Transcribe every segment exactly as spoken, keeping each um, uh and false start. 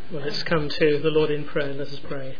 Well, let's come to the Lord in prayer. Let us pray.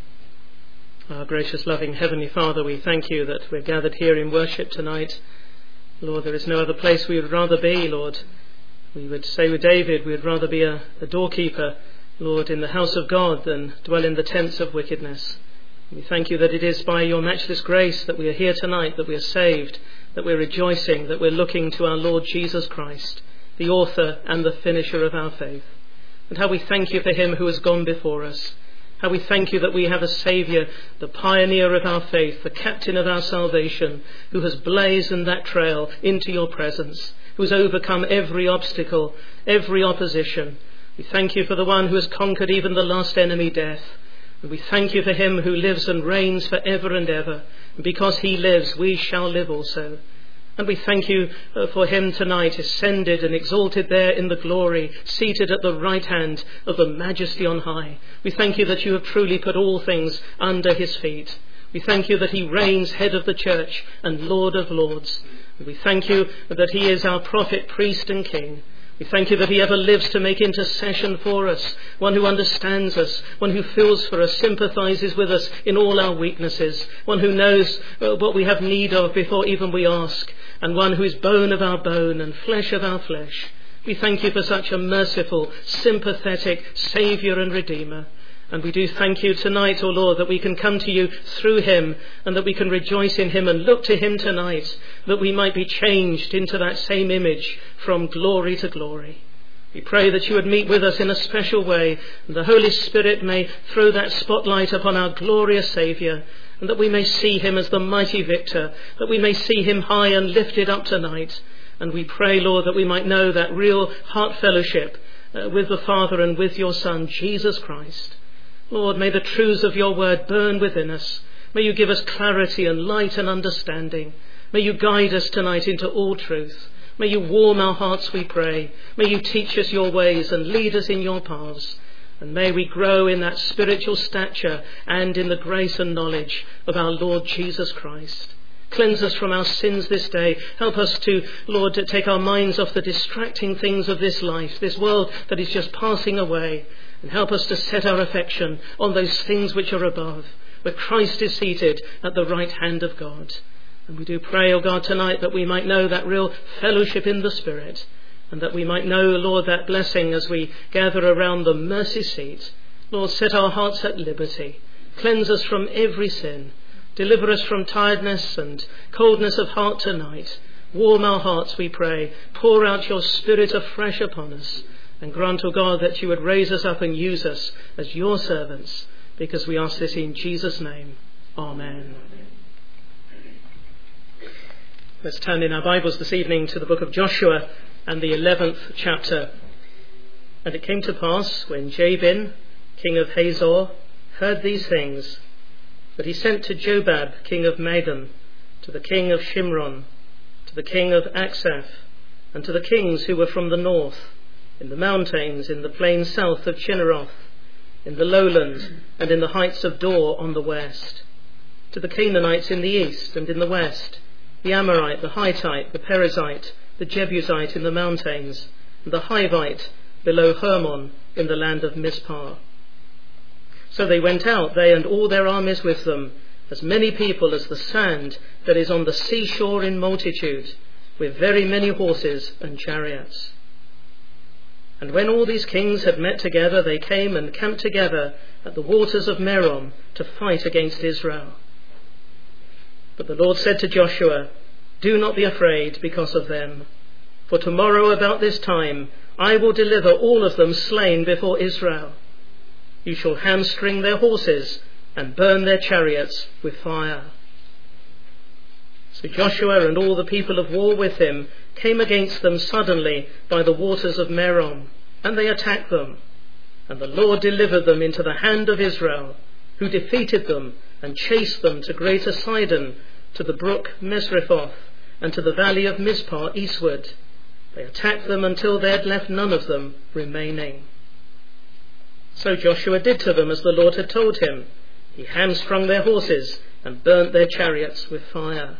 Our gracious, loving Heavenly Father, we thank you that we're gathered here in worship tonight. Lord, there is no other place we would rather be, Lord. We would say with David, we would rather be a, a doorkeeper, Lord, in the house of God than dwell in the tents of wickedness. We thank you that it is by your matchless grace that we are here tonight, that we are saved, that we're rejoicing, that we're looking to our Lord Jesus Christ, the author and the finisher of our faith. And how we thank you for him who has gone before us. How we thank you that we have a Saviour, the pioneer of our faith, the captain of our salvation, who has blazoned that trail into your presence, who has overcome every obstacle, every opposition. We thank you for the one who has conquered even the last enemy, death. And we thank you for him who lives and reigns for ever and ever. And because he lives, we shall live also. And we thank you uh, for him tonight, ascended and exalted there in the glory, seated at the right hand of the majesty on high. We thank you that you have truly put all things under his feet. We thank you that he reigns head of the church and Lord of lords. And we thank you that he is our prophet, priest and king. We thank you that he ever lives to make intercession for us, one who understands us, one who feels for us, sympathizes with us in all our weaknesses, one who knows uh, what we have need of before even we ask, and one who is bone of our bone and flesh of our flesh. We thank you for such a merciful, sympathetic Saviour and Redeemer. And we do thank you tonight, O Lord, that we can come to you through him and that we can rejoice in him and look to him tonight, that we might be changed into that same image from glory to glory. We pray that you would meet with us in a special way, and the Holy Spirit may throw that spotlight upon our glorious Saviour, and that we may see him as the mighty victor, that we may see him high and lifted up tonight. And we pray, Lord, that we might know that real heart fellowship uh, with the Father and with your Son, Jesus Christ. Lord, may the truths of your word burn within us. May you give us clarity and light and understanding. May you guide us tonight into all truth. May you warm our hearts, we pray. May you teach us your ways and lead us in your paths. And may we grow in that spiritual stature and in the grace and knowledge of our Lord Jesus Christ. Cleanse us from our sins this day. Help us to, Lord, to take our minds off the distracting things of this life, this world that is just passing away. And help us to set our affection on those things which are above, where Christ is seated at the right hand of God. And we do pray, O God, tonight that we might know that real fellowship in the Spirit, and that we might know, Lord, that blessing as we gather around the mercy seat. Lord, set our hearts at liberty. Cleanse us from every sin. Deliver us from tiredness and coldness of heart tonight. Warm our hearts, we pray. Pour out your Spirit afresh upon us. And grant, O God, that you would raise us up and use us as your servants, because we ask this in Jesus' name. Amen. Let's turn in our Bibles this evening to the book of Joshua and the eleventh chapter. And it came to pass, when Jabin, king of Hazor, heard these things, that he sent to Jobab, king of Madon, to the king of Shimron, to the king of Aksaph, and to the kings who were from the north, in the mountains, in the plain south of Chinneroth, in the lowland, and in the heights of Dor on the west, to the Canaanites in the east and in the west, the Amorite, the Hittite, the Perizzite, the Jebusite in the mountains, and the Hivite below Hermon in the land of Mizpah. So they went out, they and all their armies with them, as many people as the sand that is on the seashore in multitude, with very many horses and chariots. And when all these kings had met together, they came and camped together at the waters of Merom to fight against Israel. But the Lord said to Joshua, "Do not be afraid because of them, for tomorrow about this time I will deliver all of them slain before Israel. You shall hamstring their horses and burn their chariots with fire." So Joshua and all the people of war with him came against them suddenly by the waters of Merom, and they attacked them. And the Lord delivered them into the hand of Israel, who defeated them and chased them to Greater Sidon, to the brook Misrephoth, and to the valley of Mizpah eastward. They attacked them until they had left none of them remaining. So Joshua did to them as the Lord had told him. He hamstrung their horses and burnt their chariots with fire.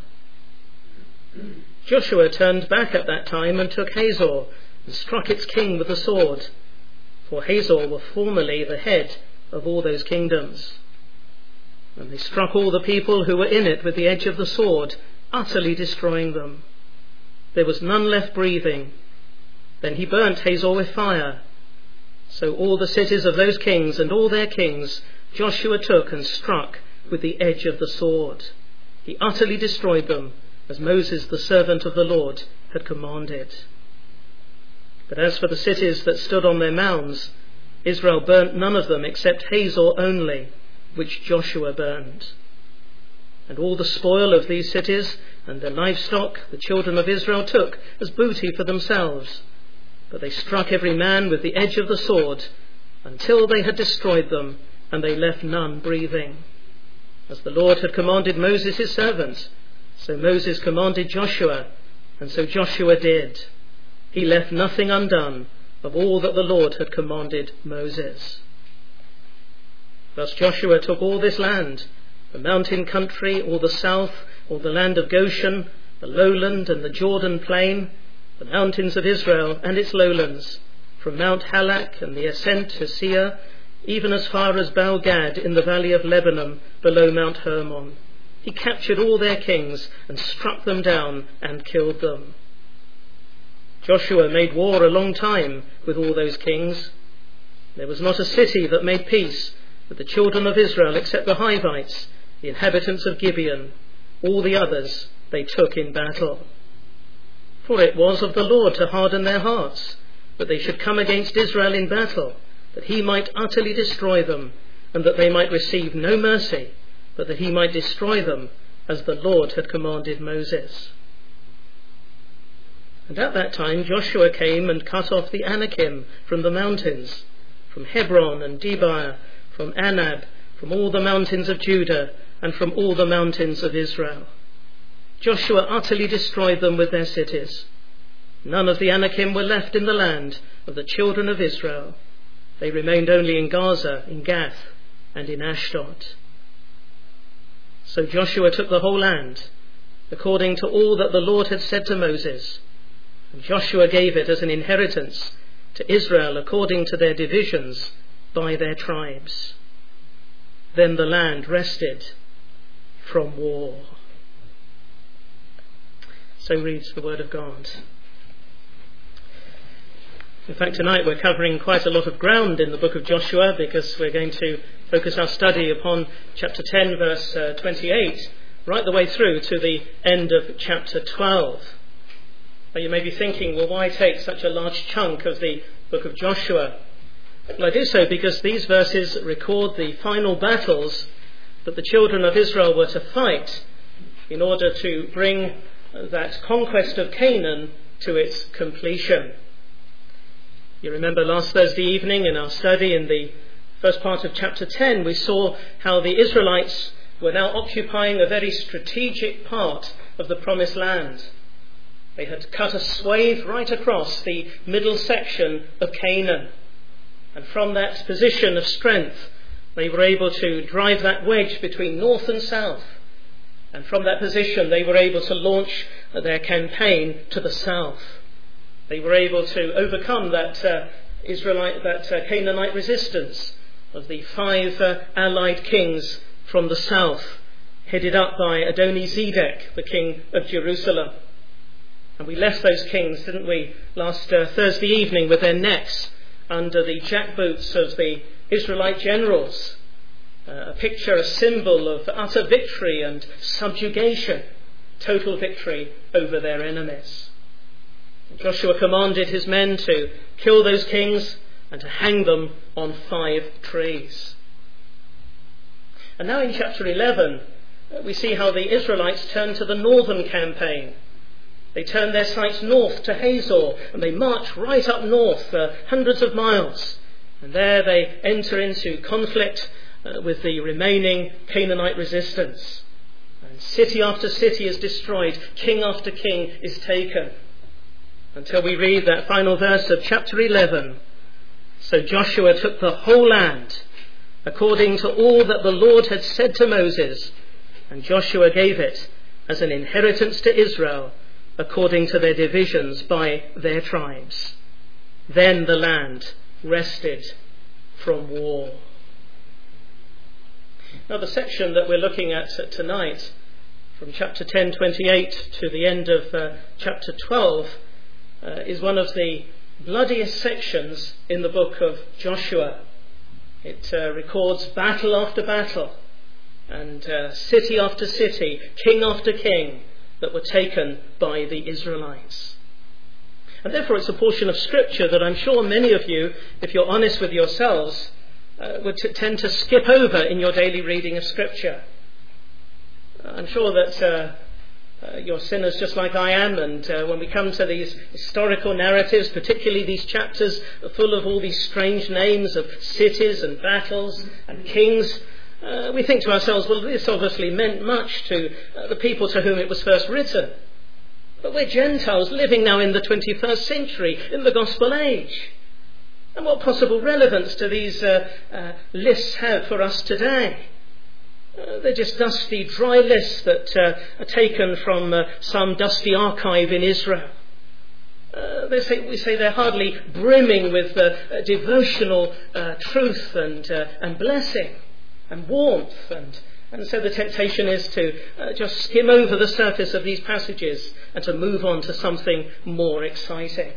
Joshua turned back at that time and took Hazor and struck its king with the sword. for Hazor were formerly the head of all those kingdoms. And they struck all the people who were in it with the edge of the sword, utterly destroying them. There was none left breathing. Then he burnt Hazor with fire. So all the cities of those kings and all their kings Joshua took and struck with the edge of the sword. He utterly destroyed them, as Moses, the servant of the Lord, had commanded. But as for the cities that stood on their mounds, Israel burnt none of them except Hazor only, which Joshua burned. And all the spoil of these cities and their livestock the children of Israel took as booty for themselves. But they struck every man with the edge of the sword until they had destroyed them, and they left none breathing. As the Lord had commanded Moses his servant, so Moses commanded Joshua, and so Joshua did. He left nothing undone of all that the Lord had commanded Moses. Thus Joshua took all this land, the mountain country, all the south, all the land of Goshen, the lowland and the Jordan plain, the mountains of Israel and its lowlands, from Mount Halak and the ascent to Seir, even as far as Baal-Gad in the valley of Lebanon below Mount Hermon. He captured all their kings and struck them down and killed them. Joshua made war a long time with all those kings. There was not a city that made peace with the children of Israel except the Hivites, the inhabitants of Gibeon. All the others they took in battle. For it was of the Lord to harden their hearts, that they should come against Israel in battle, that he might utterly destroy them, and that they might receive no mercy, but that he might destroy them, as the Lord had commanded Moses. And at that time Joshua came and cut off the Anakim from the mountains, from Hebron and Debir, from Anab, from all the mountains of Judah, and from all the mountains of Israel. Joshua utterly destroyed them with their cities. None of the Anakim were left in the land of the children of Israel. They remained only in Gaza, in Gath, and in Ashdod. So Joshua took the whole land, according to all that the Lord had said to Moses. And Joshua gave it as an inheritance to Israel according to their divisions by their tribes. Then the land rested from war. So reads the word of God. In fact, tonight we're covering quite a lot of ground in the book of Joshua, because we're going to focus our study upon chapter ten, verse uh, twenty-eight, right the way through to the end of chapter twelve. Now you may be thinking, well, why take such a large chunk of the book of Joshua? Well, I do so because these verses record the final battles that the children of Israel were to fight in order to bring that conquest of Canaan to its completion. You remember last Thursday evening in our study in the first part of chapter ten, we saw how the Israelites were now occupying a very strategic part of the promised land. They had cut a swathe right across the middle section of Canaan. And from that position of strength, they were able to drive that wedge between north and south. And from that position, they were able to launch their campaign to the south. They were able to overcome that uh, Israelite, that uh, Canaanite resistance of the five uh, allied kings from the south, headed up by Adoni-Zedek, the king of Jerusalem. And we left those kings, didn't we, last uh, Thursday evening with their necks under the jackboots of the Israelite generals. Uh, a picture, a symbol of utter victory and subjugation, total victory over their enemies. Joshua commanded his men to kill those kings and to hang them on five trees. And now in chapter eleven, we see how the Israelites turn to the northern campaign. They turn their sights north to Hazor, and they march right up north, uh, hundreds of miles. And there they enter into conflict uh, with the remaining Canaanite resistance. And city after city is destroyed, king after king is taken. Until we read that final verse of chapter eleven. So Joshua took the whole land, according to all that the Lord had said to Moses, and Joshua gave it as an inheritance to Israel, according to their divisions by their tribes. Then the land rested from war. Now, the section that we're looking at tonight, from chapter ten twenty-eight to the end of uh, chapter twelve, uh, is one of the bloodiest sections in the book of Joshua. It uh, records battle after battle, and uh, city after city, king after king, that were taken by the Israelites. And therefore it's a portion of Scripture that I'm sure many of you, if you're honest with yourselves, uh, would t- tend to skip over in your daily reading of Scripture. I'm sure that uh, uh, you're sinners just like I am, and uh, when we come to these historical narratives, particularly these chapters full of all these strange names of cities and battles and kings, uh, we think to ourselves, well, this obviously meant much to uh, the people to whom it was first written. But we're Gentiles living now in the twenty-first century, in the gospel age. And what possible relevance do these uh, uh, lists have for us today? Uh, they're just dusty, dry lists that uh, are taken from uh, some dusty archive in Israel. Uh, they say, we say they're hardly brimming with uh, uh, devotional uh, truth and, uh, and blessing and warmth. And, and so the temptation is to uh, just skim over the surface of these passages and to move on to something more exciting.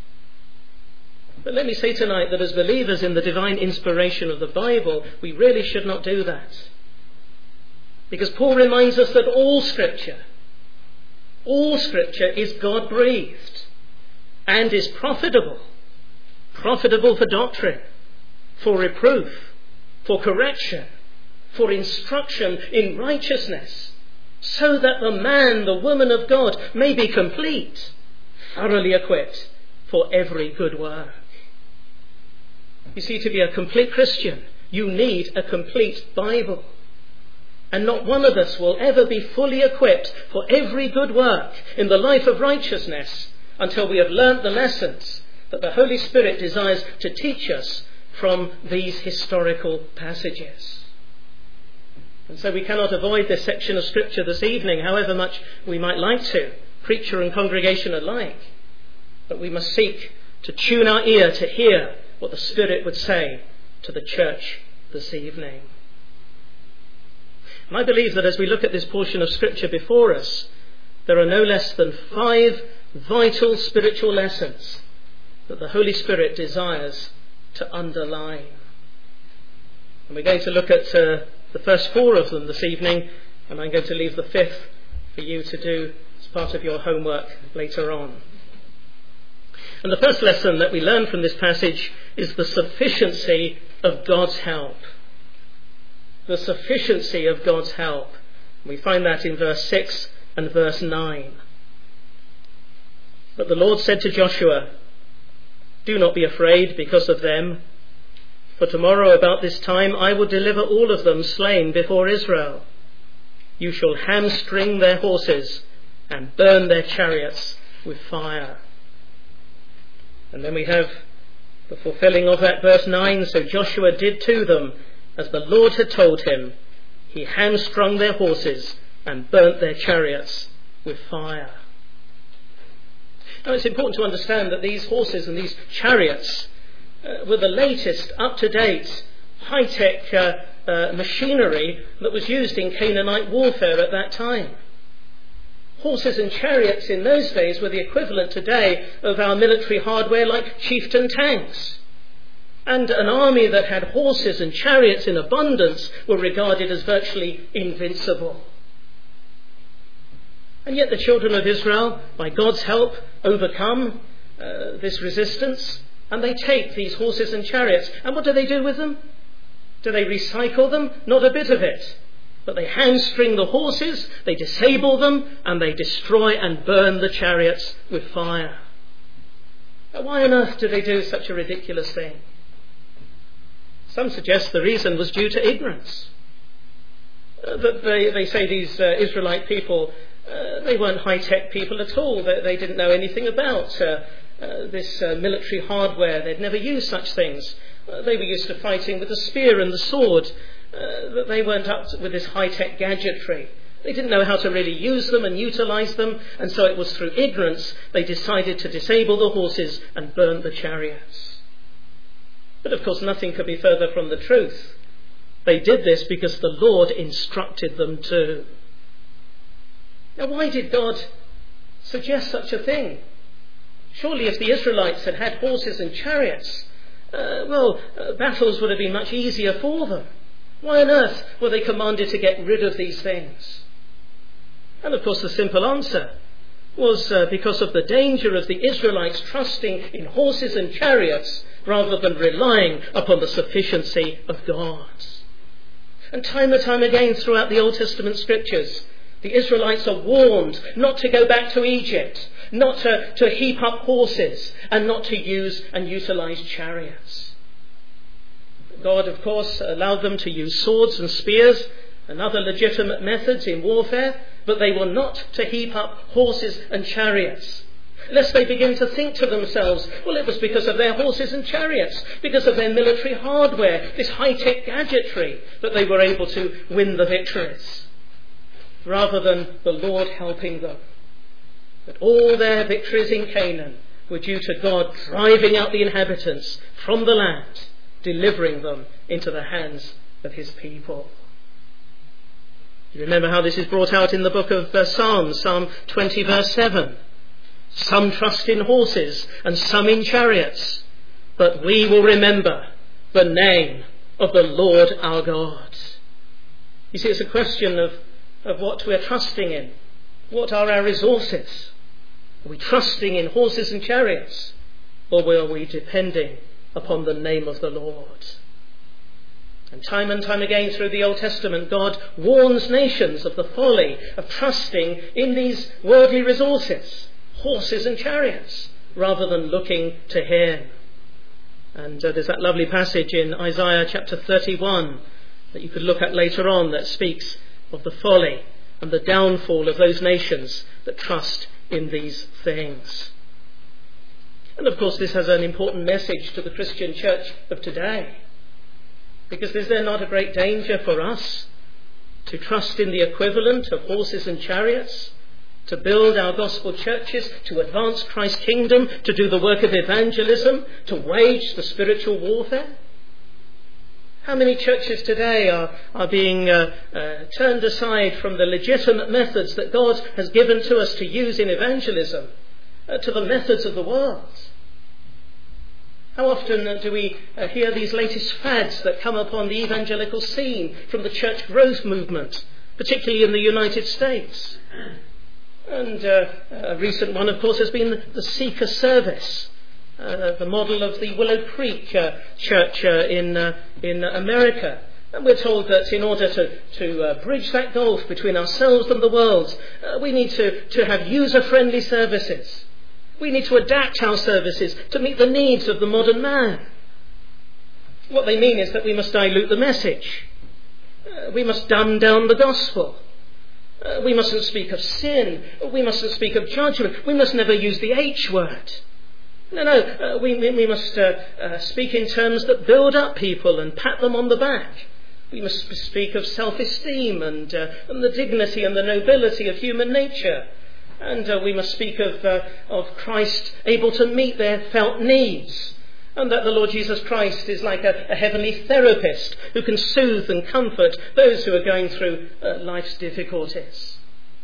But let me say tonight that as believers in the divine inspiration of the Bible, we really should not do that. Because Paul reminds us that all Scripture, all Scripture is God-breathed and is profitable. Profitable for doctrine, for reproof, for correction, for instruction in righteousness, so that the man, the woman of God may be complete, thoroughly equipped for every good work. You see, to be a complete Christian, you need a complete Bible. And not one of us will ever be fully equipped for every good work in the life of righteousness until we have learnt the lessons that the Holy Spirit desires to teach us from these historical passages. And so we cannot avoid this section of Scripture this evening, however much we might like to, preacher and congregation alike. But we must seek to tune our ear to hear what the Spirit would say to the church this evening. And I believe that as we look at this portion of Scripture before us, there are no less than five vital spiritual lessons that the Holy Spirit desires to underline. And we're going to look at uh, the first four of them this evening, and I'm going to leave the fifth for you to do as part of your homework later on. And the first lesson that we learn from this passage is the sufficiency of God's help. The sufficiency of God's help. We find that in verse six and verse nine. But the Lord said to Joshua, "Do not be afraid because of them, for tomorrow about this time I will deliver all of them slain before Israel. You shall hamstring their horses and burn their chariots with fire." And then we have the fulfilling of that verse nine. So Joshua did to them as the Lord had told him. He hamstrung their horses and burnt their chariots with fire. Now it's important to understand that these horses and these chariots uh, were the latest, up-to-date, high-tech uh, uh, machinery that was used in Canaanite warfare at that time. Horses and chariots in those days were the equivalent today of our military hardware like chieftain tanks. And an army that had horses and chariots in abundance were regarded as virtually invincible. And yet the children of Israel, by God's help, overcome uh, this resistance, and they take these horses and chariots. And what do they do with them? Do they recycle them? Not a bit of it. But they hamstring the horses, they disable them, and they destroy and burn the chariots with fire. Now, why on earth do they do such a ridiculous thing? Some suggest the reason was due to ignorance. Uh, that they, they say these uh, Israelite people, uh, they weren't high-tech people at all. They, they didn't know anything about uh, uh, this uh, military hardware. They'd never used such things. Uh, they were used to fighting with the spear and the sword. Uh, that they weren't up with this high-tech gadgetry. They didn't know how to really use them and utilise them, and so it was through ignorance they decided to disable the horses and burn the chariots. But of course nothing could be further from the truth. They did this because the Lord instructed them to. Now why did God suggest such a thing? Surely if the Israelites had had horses and chariots, uh, well, uh, battles would have been much easier for them. Why on earth were they commanded to get rid of these things? And of course the simple answer was uh, because of the danger of the Israelites trusting in horses and chariots rather than relying upon the sufficiency of God. And time and time again throughout the Old Testament scriptures, the Israelites are warned not to go back to Egypt, not to, to heap up horses, and not to use and utilize chariots. God, of course, allowed them to use swords and spears and other legitimate methods in warfare, but they were not to heap up horses and chariots. Lest they begin to think to themselves, well, it was because of their horses and chariots, because of their military hardware, this high-tech gadgetry, that they were able to win the victories, rather than the Lord helping them. That all their victories in Canaan were due to God driving out the inhabitants from the land, delivering them into the hands of his people. You remember how this is brought out in the book of uh, Psalms, Psalm twenty verse seven. Some trust in horses and some in chariots, but we will remember the name of the Lord our God. You see, it's a question of, of what we're trusting in. What are our resources? Are we trusting in horses and chariots, or are we depending upon the name of the Lord? And time and time again through the Old Testament, God warns nations of the folly of trusting in these worldly resources, horses and chariots, rather than looking to him. And uh, there's that lovely passage in Isaiah chapter thirty-one that you could look at later on that speaks of the folly and the downfall of those nations that trust in these things. And of course this has an important message to the Christian church of today. Because is there not a great danger for us to trust in the equivalent of horses and chariots, to build our gospel churches, to advance Christ's kingdom, to do the work of evangelism, to wage the spiritual warfare? How many churches today are, are being uh, uh, turned aside from the legitimate methods that God has given to us to use in evangelism uh, to the methods of the world? How often uh, do we uh, hear these latest fads that come upon the evangelical scene from the church growth movement, particularly in the United States? And uh, a recent one, of course, has been the Seeker Service, uh, the model of the Willow Creek uh, Church uh, in uh, in America. And we're told that in order to, to uh, bridge that gulf between ourselves and the world, uh, we need to, to have user-friendly services. We need to adapt our services to meet the needs of the modern man. What they mean is that we must dilute the message. Uh, we must dumb down the gospel. Uh, we mustn't speak of sin. We mustn't speak of judgment. We must never use the H word. No, no, uh, we, we, we must uh, uh, speak in terms that build up people and pat them on the back. We must speak of self-esteem and, uh, and the dignity and the nobility of human nature. And uh, we must speak of, uh, of Christ able to meet their felt needs. And that the Lord Jesus Christ is like a, a heavenly therapist who can soothe and comfort those who are going through uh, life's difficulties.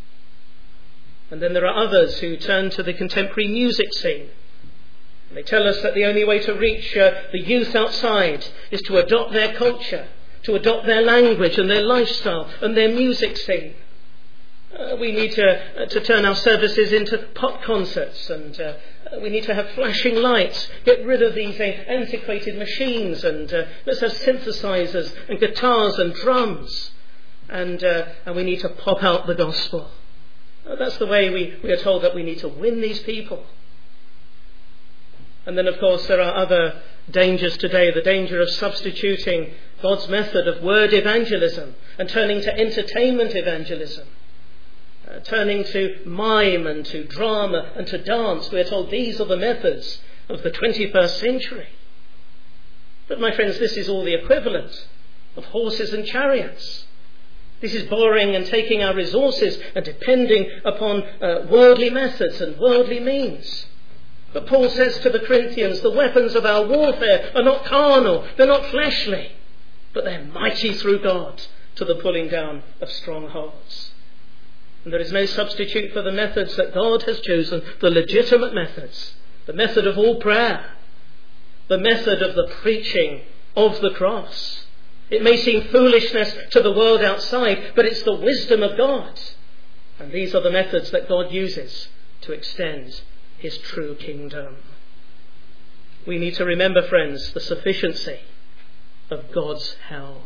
And then there are others who turn to the contemporary music scene. They tell us that the only way to reach uh, the youth outside is to adopt their culture, to adopt their language and their lifestyle and their music scene. Uh, we need to, uh, to turn our services into pop concerts, and uh, we need to have flashing lights, get rid of these uh, antiquated machines, and uh, let's have synthesizers and guitars and drums, and, uh, and we need to pop out the gospel. Uh, that's the way we, we are told that we need to win these people. And then, of course, there are other dangers today, the danger of substituting God's method of word evangelism and turning to entertainment evangelism. Uh, turning to mime and to drama and to dance. We are told these are the methods of the twenty-first century. But my friends, this is all the equivalent of horses and chariots. This is borrowing and taking our resources and depending upon uh, worldly methods and worldly means. But Paul says to the Corinthians, the weapons of our warfare are not carnal, they're not fleshly, but they're mighty through God to the pulling down of strongholds. And there is no substitute for the methods that God has chosen, the legitimate methods, the method of all prayer, the method of the preaching of the cross. It may seem foolishness to the world outside, but it's the wisdom of God. And these are the methods that God uses to extend his true kingdom. We need to remember, friends, the sufficiency of God's help.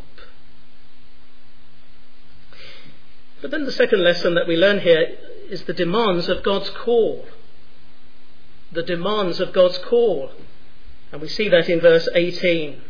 But then the second lesson that we learn here is the demands of God's call. The demands of God's call. And we see that in verse eighteen.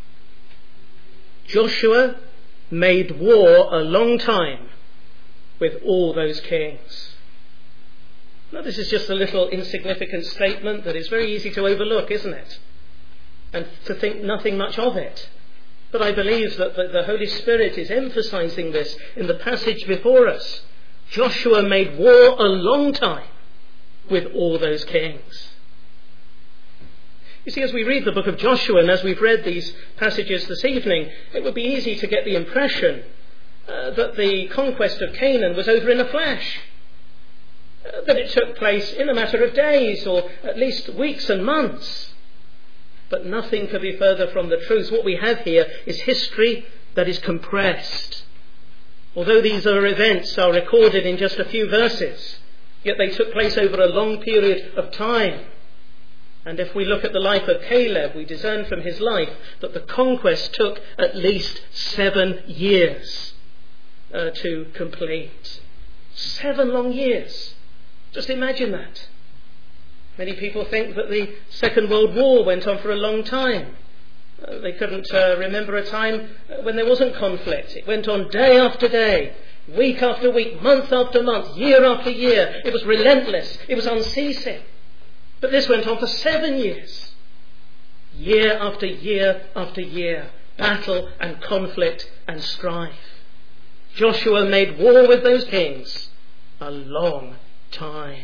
Joshua made war a long time with all those kings. Now, this is just a little insignificant statement that is very easy to overlook, isn't it? And to think nothing much of it. But I believe that the Holy Spirit is emphasizing this in the passage before us. Joshua made war a long time with all those kings. You see, as we read the book of Joshua and as we've read these passages this evening, it would be easy to get the impression uh, that the conquest of Canaan was over in a flash. Uh, that it took place in a matter of days or at least weeks and months. But nothing could be further from the truth. What we have here is history that is compressed. Although these are events are recorded in just a few verses, yet they took place over a long period of time. And if we look at the life of Caleb, we discern from his life that the conquest took at least seven years uh, to complete. Seven long years. Just imagine that. Many people think that the Second World War went on for a long time. Uh, they couldn't uh, remember a time when there wasn't conflict. It went on day after day, week after week, month after month, year after year. It was relentless. It was unceasing. But this went on for seven years. Year after year after year. Battle and conflict and strife. Joshua made war with those kings a long time.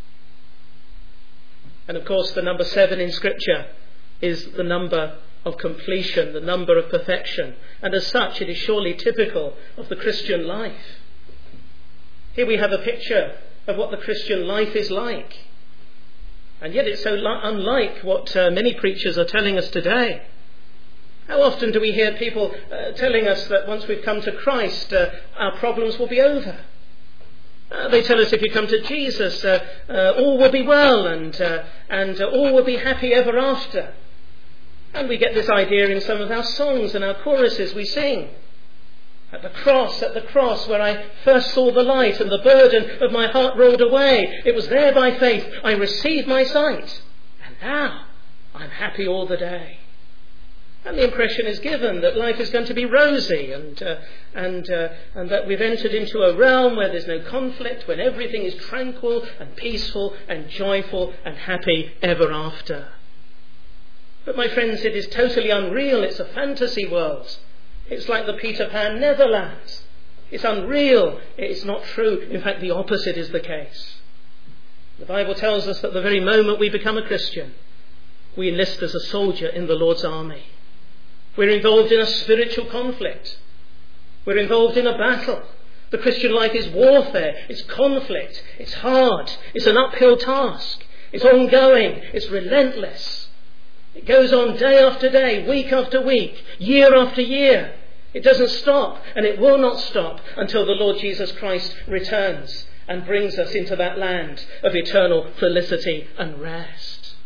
And of course the number seven in Scripture is the number of completion, the number of perfection. And as such it is surely typical of the Christian life. Here we have a picture of what the Christian life is like. And yet it's so li- unlike what uh, many preachers are telling us today. How often do we hear people uh, telling us that once we've come to Christ, uh, our problems will be over? Uh, they tell us if you come to Jesus, uh, uh, all will be well and, uh, and uh, all will be happy ever after. And we get this idea in some of our songs and our choruses we sing. At the cross, at the cross, where I first saw the light and the burden of my heart rolled away. It was there by faith I received my sight. And now I'm happy all the day. And the impression is given that life is going to be rosy and uh, and uh, and that we've entered into a realm where there's no conflict, when everything is tranquil and peaceful and joyful and happy ever after. But my friends, it is totally unreal. It's a fantasy world. It's like the Peter Pan Neverland. It's unreal. It's not true. In fact, the opposite is the case. The Bible tells us that the very moment we become a Christian, we enlist as a soldier in the Lord's army. We're involved in a spiritual conflict. We're involved in a battle. The Christian life is warfare. It's conflict. It's hard. It's an uphill task. It's ongoing. It's relentless. It goes on day after day, week after week, year after year. It doesn't stop, and it will not stop until the Lord Jesus Christ returns and brings us into that land of eternal felicity and rest.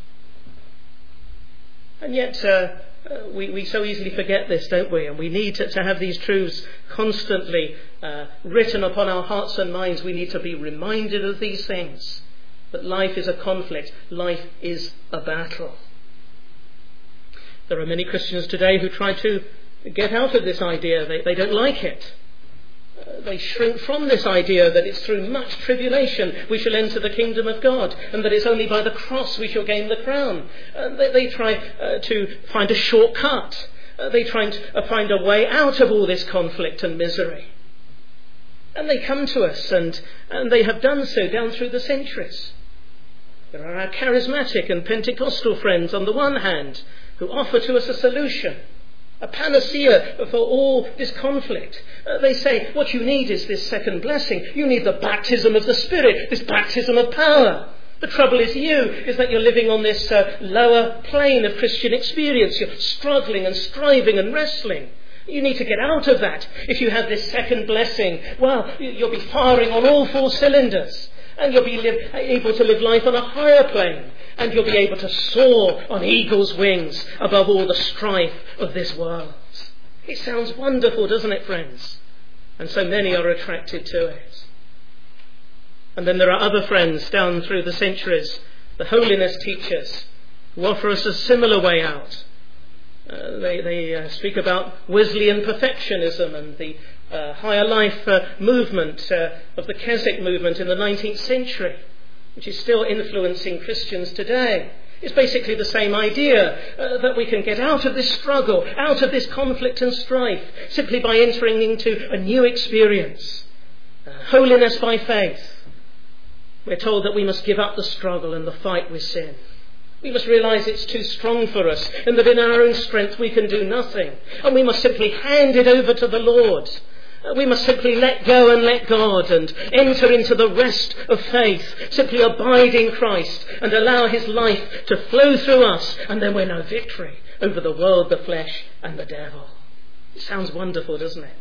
And yet uh, uh, we, we so easily forget this, don't we? And we need to, to have these truths constantly uh, written upon our hearts and minds. We need to be reminded of these things, that life is a conflict, life is a battle. There are many Christians today who try to get out of this idea. They, they don't like it. Uh, they shrink from this idea that it's through much tribulation we shall enter the kingdom of God, and that it's only by the cross we shall gain the crown. Uh, they, they try uh, to find a shortcut. Uh, they try to uh, find a way out of all this conflict and misery. And they come to us, and, and they have done so down through the centuries. There are our charismatic and Pentecostal friends on the one hand who offer to us a solution, a panacea for all this conflict. Uh, they say what you need is this second blessing. You need the baptism of the Spirit, this baptism of power. The trouble is you, is that you're living on this uh, lower plane of Christian experience. You're struggling and striving and wrestling. You need to get out of that. If you have this second blessing, well, you'll be firing on all four cylinders. And you'll be live, able to live life on a higher plane. And you'll be able to soar on eagle's wings above all the strife of this world. It sounds wonderful, doesn't it, friends? And so many are attracted to it. And then there are other friends down through the centuries, the holiness teachers, who offer us a similar way out. Uh, they they uh, speak about Wesleyan perfectionism and the uh, higher life uh, movement uh, of the Keswick movement in the nineteenth century, which is still influencing Christians today. It's basically the same idea, uh, that we can get out of this struggle, out of this conflict and strife, simply by entering into a new experience. Uh, holiness by faith. We're told that we must give up the struggle and the fight with sin. We must realise it's too strong for us and that in our own strength we can do nothing. And we must simply hand it over to the Lord. We must simply let go and let God and enter into the rest of faith. Simply abide in Christ and allow his life to flow through us, and then we know victory over the world, the flesh and the devil. It sounds wonderful, doesn't it?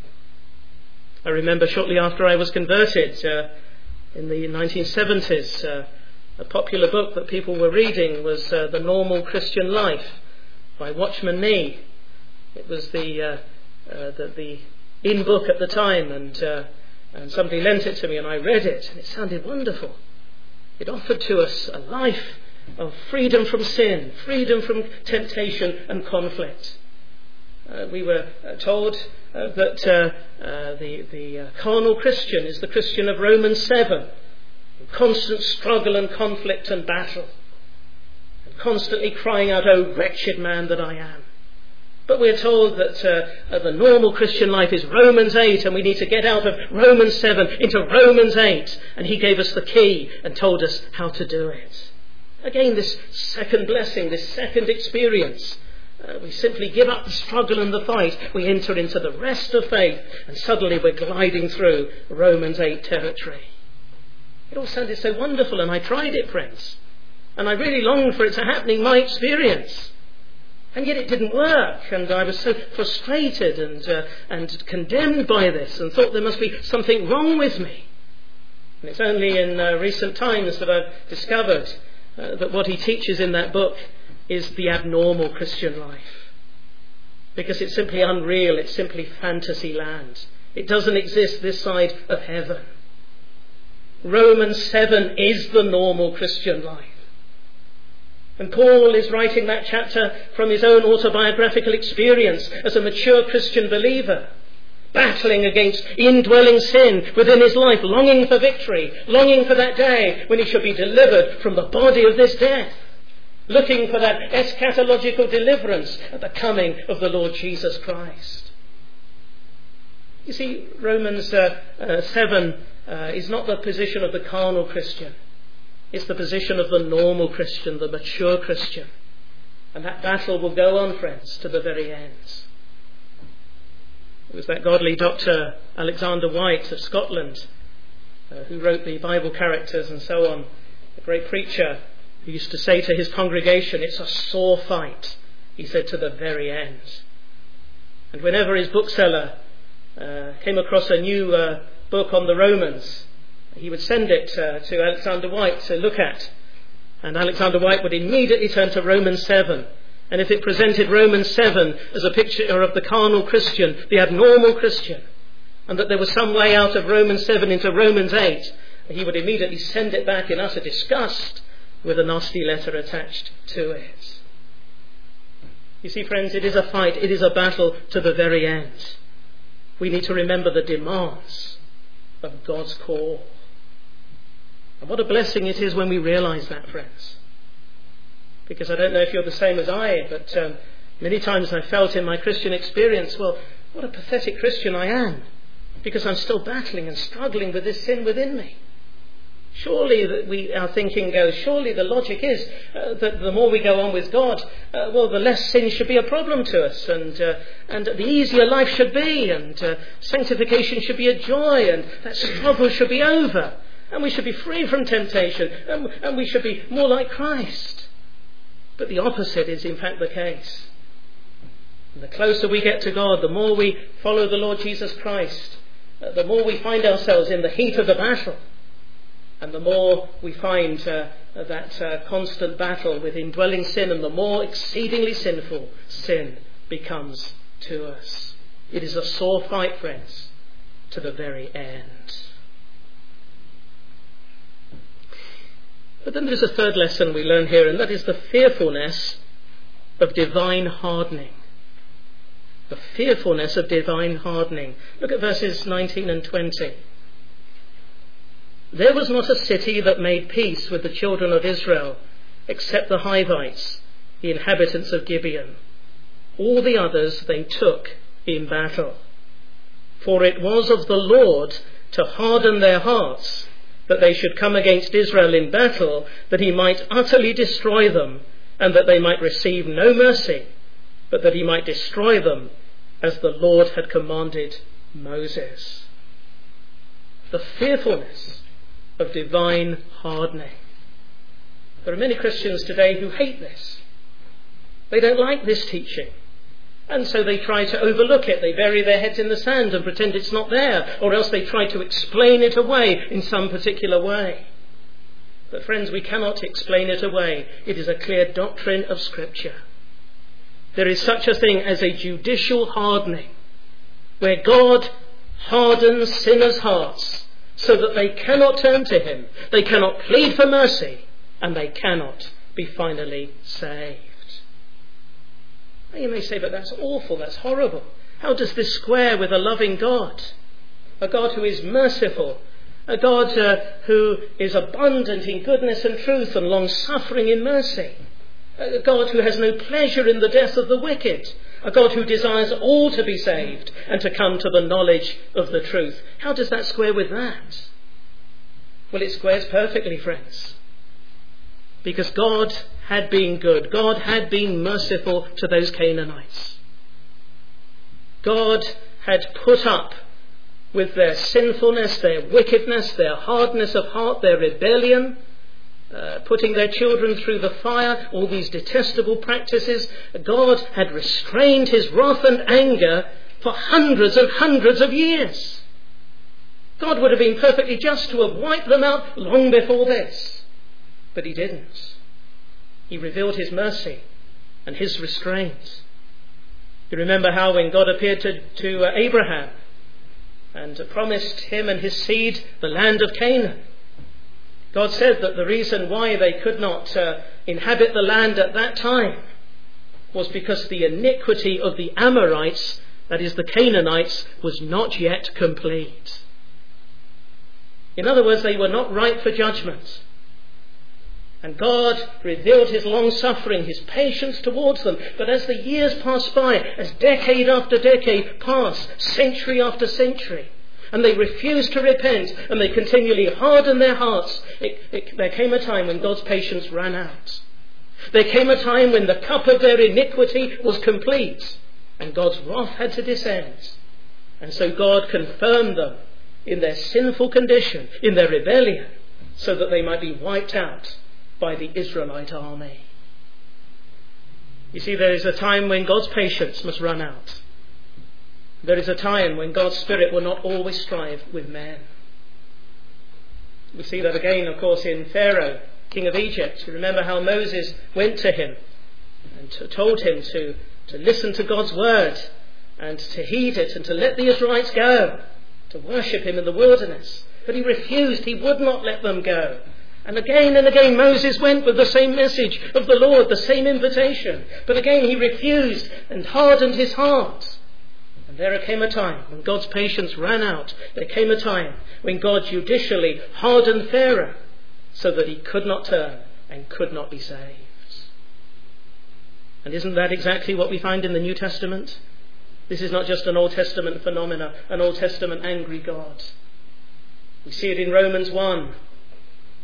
I remember shortly after I was converted, uh, in the nineteen seventies, uh, a popular book that people were reading was uh, The Normal Christian Life by Watchman Nee. It was the uh, uh, the, the in book at the time, and uh, and somebody lent it to me, and I read it, and it sounded wonderful. It offered to us a life of freedom from sin, freedom from temptation and conflict. Uh, we were uh, told uh, that uh, uh, the the uh, carnal Christian is the Christian of Romans seven. Constant struggle and conflict and battle, and constantly crying out, "Oh, wretched man that I am." But we're told that uh, uh, the normal Christian life is Romans eight, and we need to get out of Romans seven into Romans eight, and he gave us the key and told us how to do it. Again, this second blessing, this second experience. Uh, we simply give up the struggle and the fight. We enter into the rest of faith, and suddenly we're gliding through Romans eight territory. It all sounded so wonderful, and I tried it, friends. And I really longed for it to happen in my experience. And yet it didn't work, and I was so frustrated and uh, and condemned by this, and thought there must be something wrong with me. And it's only in uh, recent times that I've discovered uh, that what he teaches in that book is the abnormal Christian life. Because it's simply unreal, it's simply fantasy land. It doesn't exist this side of heaven. Romans seven is the normal Christian life. And Paul is writing that chapter from his own autobiographical experience as a mature Christian believer, battling against indwelling sin within his life, longing for victory, longing for that day when he shall be delivered from the body of this death, looking for that eschatological deliverance at the coming of the Lord Jesus Christ. You see, Romans uh, uh, seven uh, is not the position of the carnal Christian. It's the position of the normal Christian, the mature Christian. And that battle will go on, friends, to the very end. It was that godly Doctor Alexander White of Scotland uh, who wrote the Bible characters and so on, a great preacher who used to say to his congregation, "It's a sore fight," he said, "to the very end." And whenever his bookseller uh, came across a new uh, book on the Romans, he would send it uh, to Alexander White to look at. And Alexander White would immediately turn to Romans seven. And if it presented Romans seven as a picture of the carnal Christian, the abnormal Christian, and that there was some way out of Romans seven into Romans eight, he would immediately send it back in utter disgust with a nasty letter attached to it. You see, friends, it is a fight, it is a battle to the very end. We need to remember the demands of God's call. And what a blessing it is when we realise that, friends. Because I don't know if you're the same as I, but um, many times I felt in my Christian experience, well, what a pathetic Christian I am, because I'm still battling and struggling with this sin within me. Surely that we, our thinking goes, surely the logic is uh, that the more we go on with God, uh, well, the less sin should be a problem to us, and uh, and the easier life should be, and uh, sanctification should be a joy, and that struggle should be over, and we should be free from temptation, and, and we should be more like Christ. But the opposite is in fact the case. And the closer we get to God, the more we follow the Lord Jesus Christ, uh, the more we find ourselves in the heat of the battle. And the more we find uh, that uh, constant battle with indwelling sin, and the more exceedingly sinful sin becomes to us. It is a sore fight, friends, to the very end. But then there's a third lesson we learn here, and that is the fearfulness of divine hardening. The fearfulness of divine hardening. Look at verses nineteen and twenty. There was not a city that made peace with the children of Israel, except the Hivites, the inhabitants of Gibeon. All the others they took in battle. For it was of the Lord to harden their hearts, that they should come against Israel in battle, that he might utterly destroy them, and that they might receive no mercy, but that he might destroy them, as the Lord had commanded Moses. The fearfulness of divine hardening. There are many Christians today who hate this. They don't like this teaching, and so they try to overlook it. They bury their heads in the sand and pretend it's not there, or else they try to explain it away in some particular way. But friends, we cannot explain it away. It is a clear doctrine of Scripture. There is such a thing as a judicial hardening, where God hardens sinners' hearts so that they cannot turn to him, they cannot plead for mercy, and they cannot be finally saved. Now you may say, but that's awful, that's horrible. How does this square with a loving God? A God who is merciful, a God uh, who is abundant in goodness and truth and long-suffering in mercy. A God who has no pleasure in the death of the wicked. A God who desires all to be saved and to come to the knowledge of the truth. How does that square with that? Well, it squares perfectly, friends. Because God had been good. God had been merciful to those Canaanites. God had put up with their sinfulness, their wickedness, their hardness of heart, their rebellion, Uh, putting their children through the fire, all these detestable practices. God had restrained his wrath and anger for hundreds and hundreds of years. God would have been perfectly just to have wiped them out long before this. But he didn't. He revealed his mercy and his restraint. You remember how when God appeared to, to uh, Abraham and uh, promised him and his seed the land of Canaan, God said that the reason why they could not uh, inhabit the land at that time was because the iniquity of the Amorites, that is the Canaanites, was not yet complete. In other words, they were not ripe for judgment. And God revealed his long-suffering, his patience towards them. But as the years passed by, as decade after decade passed, century after century, and they refused to repent, and they continually hardened their hearts, It, it, there came a time when God's patience ran out. There came a time when the cup of their iniquity was complete, and God's wrath had to descend. And so God confirmed them in their sinful condition, in their rebellion, so that they might be wiped out by the Israelite army. You see, there is a time when God's patience must run out. There is a time when God's Spirit will not always strive with men. We see that again, of course, in Pharaoh, king of Egypt. You remember how Moses went to him and to, told him to, to listen to God's word and to heed it and to let the Israelites go, to worship him in the wilderness. But he refused. He would not let them go. And again and again Moses went with the same message of the Lord, the same invitation. But again he refused and hardened his heart. And there came a time when God's patience ran out. There came a time when God judicially hardened Pharaoh so that he could not turn and could not be saved. And isn't that exactly what we find in the New Testament? This is not just an Old Testament phenomena, an Old Testament angry God. We see it in Romans one,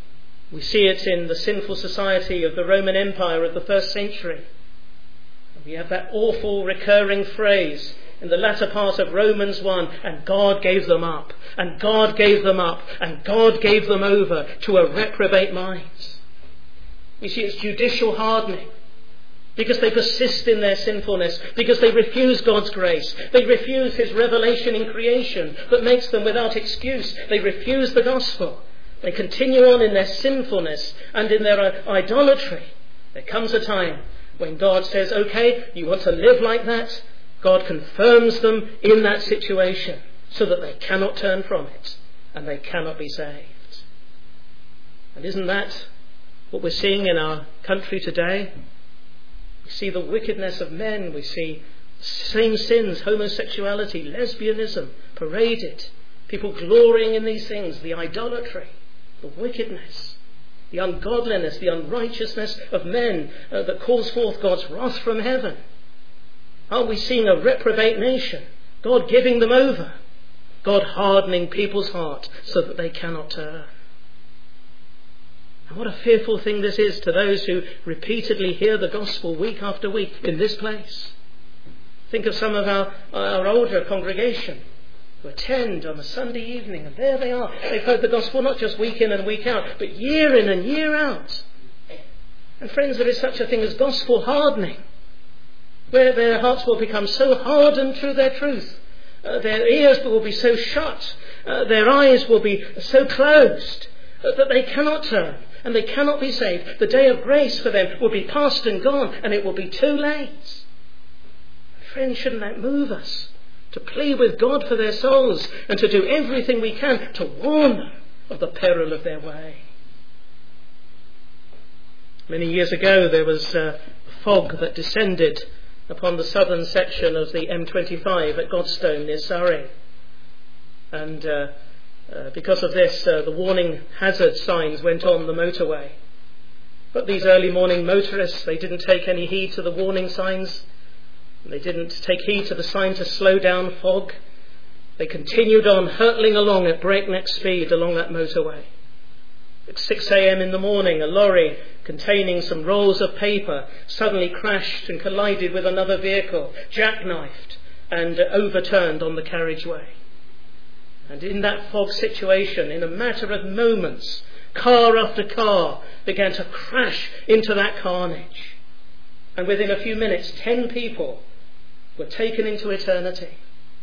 We see it in the sinful society of the Roman Empire of the first century. We have that awful recurring phrase in the latter part of Romans one, and God gave them up, and God gave them up, and God gave them over to a reprobate mind. You see, it's judicial hardening, because they persist in their sinfulness, because they refuse God's grace. They refuse his revelation in creation that makes them without excuse. They refuse the gospel. They continue on in their sinfulness and in their idolatry. There comes a time when God says, okay, you want to live like that? God confirms them in that situation so that they cannot turn from it and they cannot be saved. And isn't that what we're seeing in our country today? We see the wickedness of men. We see same sins, homosexuality, lesbianism paraded. People glorying in these things, the idolatry, the wickedness, the ungodliness, the unrighteousness of men uh, that calls forth God's wrath from heaven. Aren't we seeing a reprobate nation? God giving them over. God hardening people's heart so that they cannot turn. And what a fearful thing this is to those who repeatedly hear the gospel week after week in this place. Think of some of our, our older congregation who attend on a Sunday evening, and there they are. They've heard the gospel not just week in and week out, but year in and year out. And friends, there is such a thing as gospel hardening, where their hearts will become so hardened to their truth. Uh, their ears will be so shut. Uh, their eyes will be so closed uh, that they cannot turn and they cannot be saved. The day of grace for them will be past and gone, and it will be too late. Friends, shouldn't that move us to plead with God for their souls and to do everything we can to warn them of the peril of their way? Many years ago there was a fog that descended upon the southern section of the M twenty-five at Godstone near Surrey. And uh, uh, because of this, uh, the warning hazard signs went on the motorway. But these early morning motorists, they didn't take any heed to the warning signs. They didn't take heed to the sign to slow down fog. They continued on hurtling along at breakneck speed along that motorway. At six a.m. in the morning, a lorry containing some rolls of paper suddenly crashed and collided with another vehicle, jackknifed and overturned on the carriageway. And in that fog situation, in a matter of moments, car after car began to crash into that carnage. And within a few minutes, ten people were taken into eternity.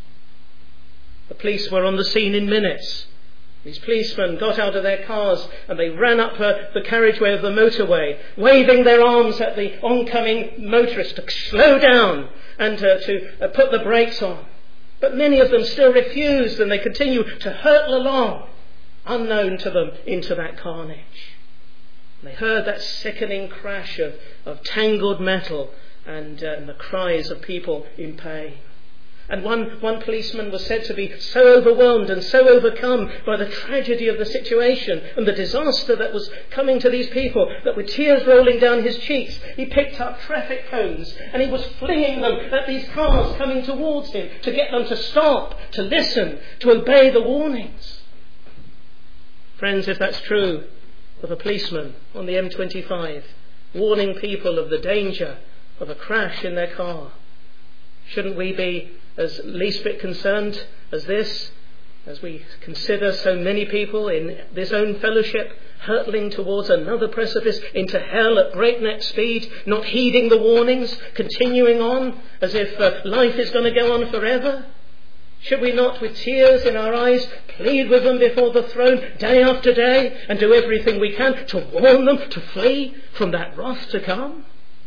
The police were on the scene in minutes. These policemen got out of their cars and they ran up uh, the carriageway of the motorway, waving their arms at the oncoming motorist to slow down and uh, to uh, put the brakes on. But many of them still refused, and they continued to hurtle along, unknown to them, into that carnage. And they heard that sickening crash of, of tangled metal and, uh, and the cries of people in pain. And one, one policeman was said to be so overwhelmed and so overcome by the tragedy of the situation and the disaster that was coming to these people that with tears rolling down his cheeks, he picked up traffic cones and he was flinging them at these cars coming towards him to get them to stop, to listen, to obey the warnings. Friends, if that's true of a policeman on the M twenty-five warning people of the danger of a crash in their car, shouldn't we be as least bit concerned as this, as we consider so many people in this own fellowship hurtling towards another precipice into hell at breakneck speed, not heeding the warnings, continuing on as if uh, life is going to go on forever? Should we not, with tears in our eyes, plead with them before the throne day after day and do everything we can to warn them to flee from that wrath to come?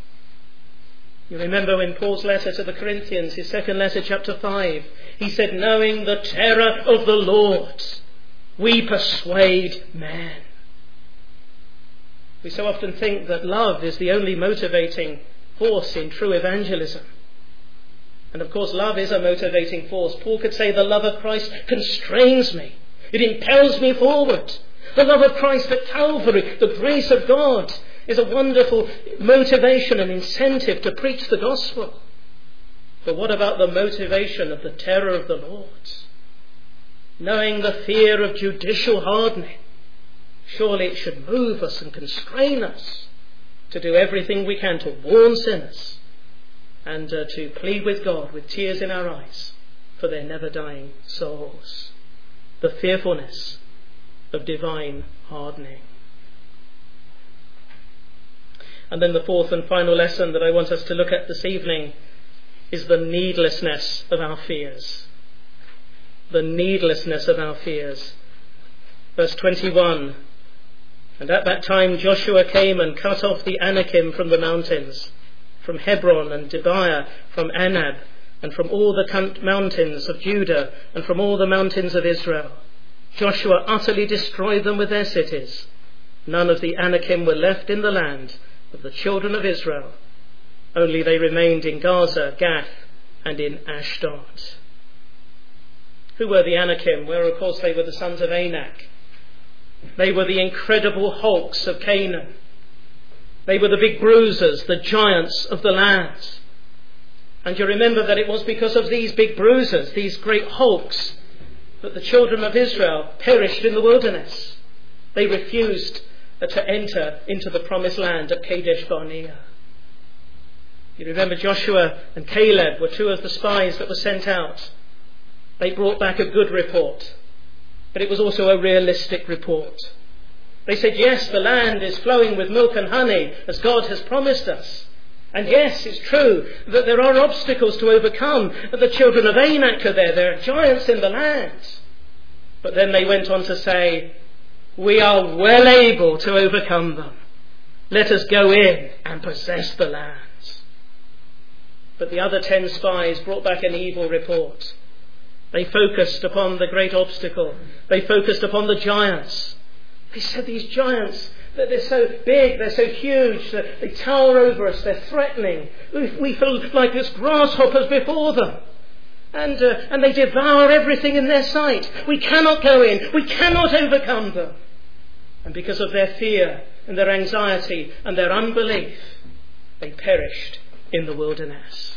You remember in Paul's letter to the Corinthians, his second letter, chapter five, he said, knowing the terror of the Lord, we persuade men. We so often think that love is the only motivating force in true evangelism. And of course, love is a motivating force. Paul could say the love of Christ constrains me. It impels me forward. The love of Christ at Calvary, the grace of God, is a wonderful motivation and incentive to preach the gospel. But what about the motivation of the terror of the Lord? Knowing the fear of judicial hardening, Surely it should move us and constrain us to do everything we can to warn sinners and uh, to plead with God with tears in our eyes for their never-dying souls. The fearfulness of divine hardening. And then the fourth and final lesson that I want us to look at this evening is the needlessness of our fears. The needlessness of our fears. Verse twenty-one, and at that time Joshua came and cut off the Anakim from the mountains, from Hebron and Debir, from Anab, and from all the mountains of Judah, and from all the mountains of Israel. Joshua utterly destroyed them with their cities. None of the Anakim were left in the land of the children of Israel. Only they remained in Gaza, Gath, and in Ashdod. Who were the Anakim? Well, of course, they were the sons of Anak. They were the incredible hulks of Canaan. They were the big bruisers, the giants of the land. And you remember that it was because of these big bruisers, these great hulks, that the children of Israel perished in the wilderness. They refused to enter into the promised land at Kadesh Barnea. You remember Joshua and Caleb were two of the spies that were sent out. They brought back a good report, but it was also a realistic report. They said, yes, the land is flowing with milk and honey, as God has promised us. And yes, it's true that there are obstacles to overcome. The children of Anak are there. There are giants in the land. But then they went on to say, we are well able to overcome them. Let us go in and possess the land. But the other ten spies brought back an evil report. They focused upon the great obstacle. They focused upon the giants. They said these giants, that they're so big, they're so huge, they tower over us, they're threatening. We feel like there's grasshoppers before them. And, uh, and they devour everything in their sight. We cannot go in. We cannot overcome them. And because of their fear and their anxiety and their unbelief, they perished in the wilderness.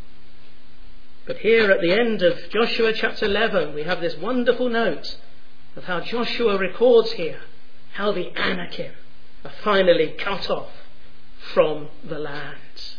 But here at the end of Joshua chapter eleven, we have this wonderful note of how Joshua records here how the Anakim are finally cut off from the land.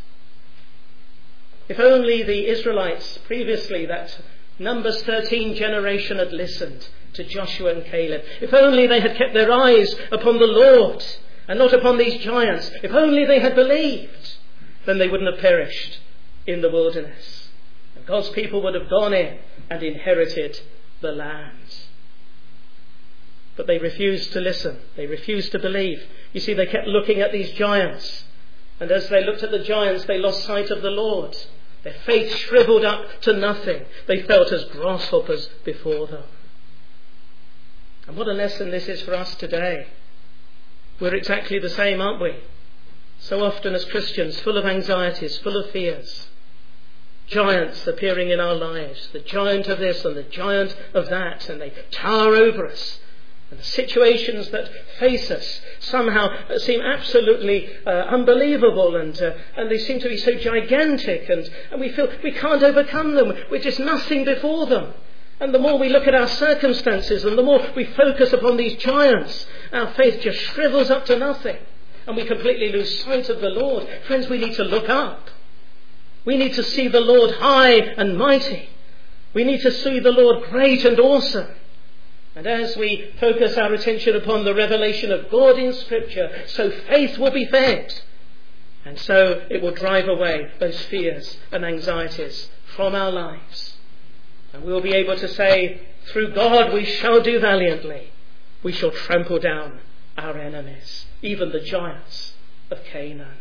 If only the Israelites previously, that Numbers thirteen generation, had listened to Joshua and Caleb. If only they had kept their eyes upon the Lord and not upon these giants. If only they had believed, then they wouldn't have perished in the wilderness. And God's people would have gone in and inherited the land. But they refused to listen. They refused to believe. You see, they kept looking at these giants. And as they looked at the giants, they lost sight of the Lord. Their faith shriveled up to nothing. They felt as grasshoppers before them. And what a lesson this is for us today. We're exactly the same, aren't we? So often as Christians, full of anxieties, full of fears. Giants appearing in our lives. The giant of this and the giant of that. And they tower over us. And the situations that face us somehow seem absolutely uh, unbelievable, and uh, and they seem to be so gigantic, and, and we feel we can't overcome them. We're just nothing before them. And the more we look at our circumstances and the more we focus upon these giants, our faith just shrivels up to nothing. And we completely lose sight of the Lord. Friends, we need to look up. We need to see the Lord high and mighty. We need to see the Lord great and awesome. And as we focus our attention upon the revelation of God in Scripture, so faith will be fed. And so it will drive away those fears and anxieties from our lives. And we will be able to say, through God we shall do valiantly. We shall trample down our enemies, even the giants of Canaan.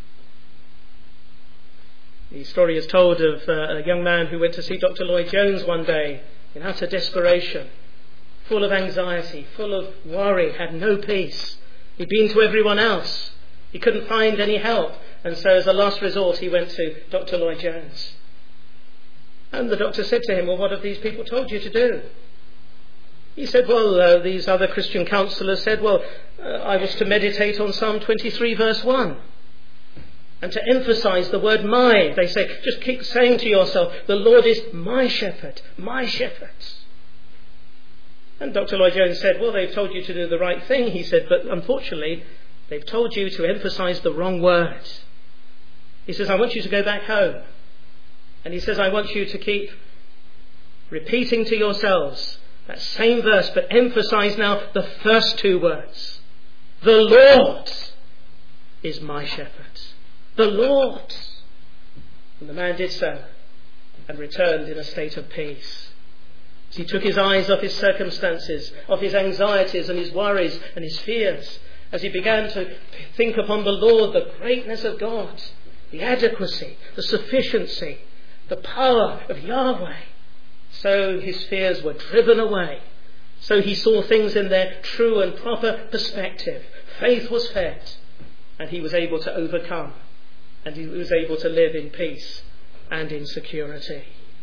The story is told of uh, a young man who went to see Doctor Lloyd Jones one day in utter desperation. Full of anxiety, full of worry, had no peace. He'd been to everyone else. He couldn't find any help. And so as a last resort, he went to Doctor Lloyd Jones. And the doctor said to him, well, what have these people told you to do? He said, well, uh, these other Christian counsellors said, well, uh, I was to meditate on Psalm twenty-three verse one. And to emphasise the word my. They say, just keep saying to yourself, the Lord is my shepherd, my shepherd. And Doctor Lloyd-Jones said, well, they've told you to do the right thing, he said, but unfortunately, they've told you to emphasize the wrong word. He says, I want you to go back home. And he says, I want you to keep repeating to yourselves that same verse, but emphasize now the first two words. The Lord is my shepherd. The Lord. And the man did so and returned in a state of peace. As he took his eyes off his circumstances, off his anxieties and his worries and his fears, as he began to think upon the Lord, the greatness of God, the adequacy, the sufficiency, the power of Yahweh, so his fears were driven away. So he saw things in their true and proper perspective. Faith was fed, and he was able to overcome, and he was able to live in peace and in security.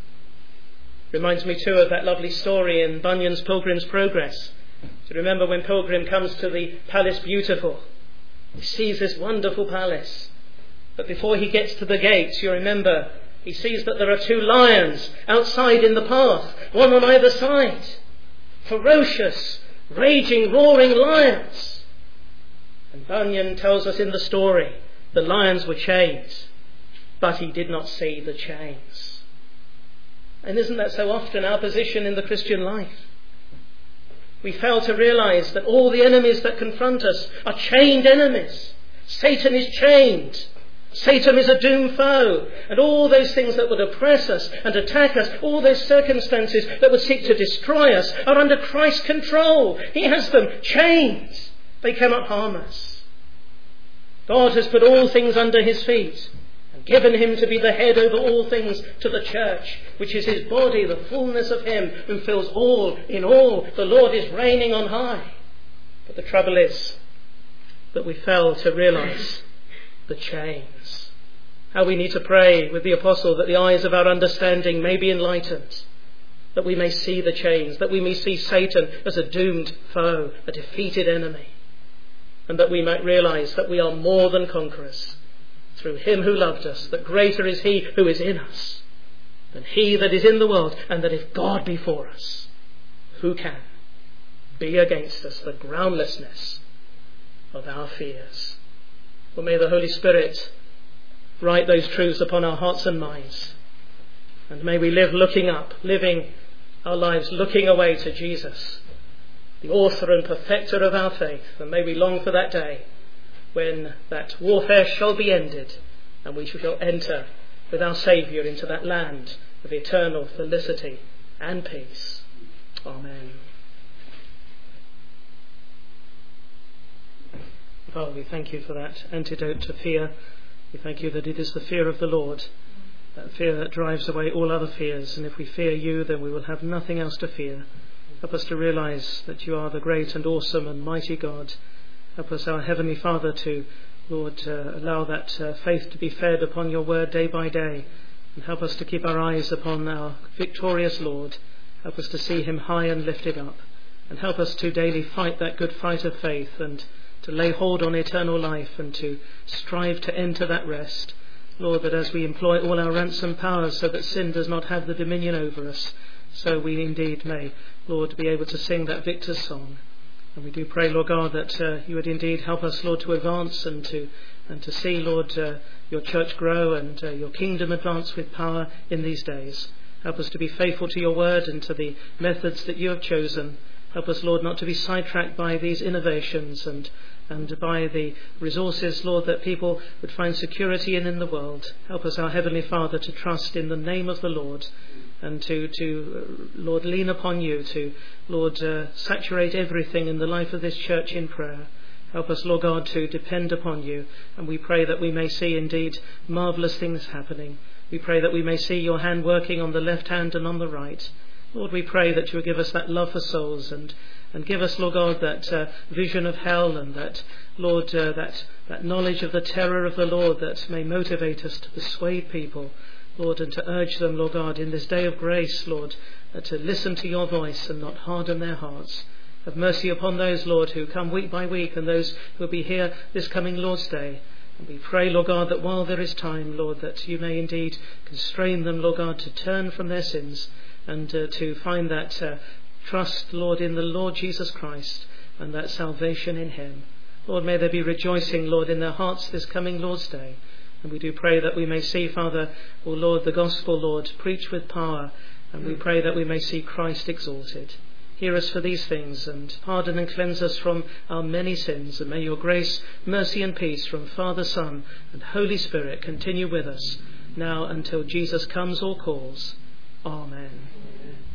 Reminds me too of that lovely story in Bunyan's Pilgrim's Progress. Do you remember when Pilgrim comes to the Palace Beautiful? He sees this wonderful palace. But before he gets to the gates, you remember, he sees that there are two lions outside in the path, one on either side. Ferocious, raging, roaring lions. And Bunyan tells us in the story, the lions were chained, but he did not see the chains. And isn't that so often our position in the Christian life? We fail to realize that all the enemies that confront us are chained enemies. Satan is chained. Satan is a doomed foe. And all those things that would oppress us and attack us, all those circumstances that would seek to destroy us, are under Christ's control. He has them chained. They cannot harm us. God has put all things under his feet and given him to be the head over all things to the church, which is his body, the fullness of him who fills all in all. The Lord is reigning on high. But the trouble is that we fail to realize the chains. How we need to pray with the apostle that the eyes of our understanding may be enlightened, that we may see the chains, that we may see Satan as a doomed foe, a defeated enemy, and that we might realize that we are more than conquerors through him who loved us, that greater is he who is in us than he that is in the world, and that if God be for us, who can be against us? The groundlessness of our fears. Well, may the Holy Spirit write those truths upon our hearts and minds. And may we live looking up, living our lives looking away to Jesus, the author and perfecter of our faith. And may we long for that day when that warfare shall be ended and we shall enter with our Saviour into that land of eternal felicity and peace. Amen. Father, we thank you for that antidote to fear. We thank you that it is the fear of the Lord, that fear that drives away all other fears. And if we fear you, then we will have nothing else to fear. Help us to realize that you are the great and awesome and mighty God. Help us, our Heavenly Father, to, Lord, uh, allow that uh, faith to be fed upon your word day by day. And help us to keep our eyes upon our victorious Lord. Help us to see him high and lifted up. And help us to daily fight that good fight of faith and to lay hold on eternal life and to strive to enter that rest. Lord, that as we employ all our ransom powers so that sin does not have the dominion over us, so we indeed may, Lord, be able to sing that victor's song. And we do pray, Lord God, that uh, you would indeed help us, Lord, to advance and to and to see, Lord, uh, your church grow and uh, your kingdom advance with power in these days. Help us to be faithful to your word and to the methods that you have chosen. Help us, Lord, not to be sidetracked by these innovations and and by the resources, Lord, that people would find security in in the world. Help us, our Heavenly Father, to trust in the name of the Lord and to, to uh, Lord, lean upon you to, Lord, uh, saturate everything in the life of this church in prayer. Help us, Lord God, to depend upon you, and we pray that we may see indeed marvellous things happening. We pray that we may see your hand working on the left hand and on the right. Lord, we pray that you will give us that love for souls and And give us, Lord God, that uh, vision of hell and that, Lord, uh, that, that knowledge of the terror of the Lord that may motivate us to persuade people, Lord, and to urge them, Lord God, in this day of grace, Lord, uh, to listen to your voice and not harden their hearts. Have mercy upon those, Lord, who come week by week and those who will be here this coming Lord's Day. And we pray, Lord God, that while there is time, Lord, that you may indeed constrain them, Lord God, to turn from their sins and uh, to find that uh, trust, Lord, in the Lord Jesus Christ and that salvation in him. Lord, may there be rejoicing, Lord, in their hearts this coming Lord's Day. And we do pray that we may see, Father, O Lord, the gospel, Lord, preached with power. And we pray that we may see Christ exalted. Hear us for these things, and pardon and cleanse us from our many sins. And may your grace, mercy and peace from Father, Son and Holy Spirit continue with us, now until Jesus comes or calls. Amen.